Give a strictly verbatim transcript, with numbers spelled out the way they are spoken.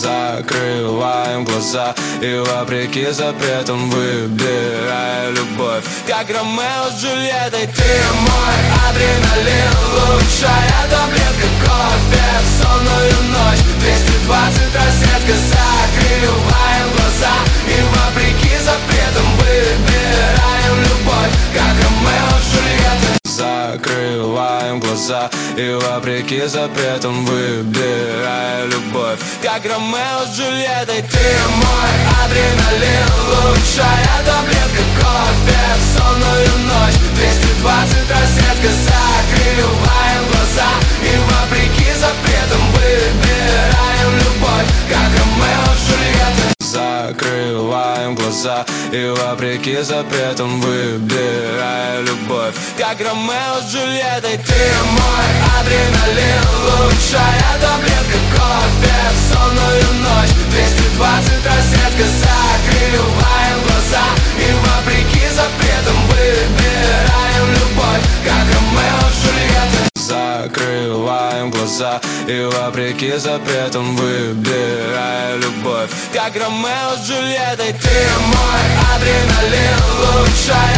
Закрываем глаза и вопреки запретам выбирая любовь. Как Ромео с Джульеттой, ты мой адреналин, лучшая таблетка кофе в сонную ночь. Двести двадцать розетка, закрываем глаза и вопреки запретам выбираем любовь. Как Ромео с Джульеттой. Закрываем глаза и вопреки запретам выбирая любовь. Как Ромео с Джульеттой, ты мой адреналин, лучшая таблетка кофе в сонную ночь. Двести двадцать розетка, закрываем глаза и вопреки запретам выбираем любовь. Как Ромео с Джульеттой. Закрываем глаза и вопреки запретам выбирая любовь. Как Ромео с Джульеттой, ты мой адреналин, лучшая таблетка кофе в сонную ночь. Двести двадцать розетка, закрываем глаза и вопреки запретам выбираем любовь. Как Ромео с Джульеттой. Закрываем глаза и вопреки запретам выбирая любовь. Как Ромео с Джульеттой, ты мой адреналин, лучшая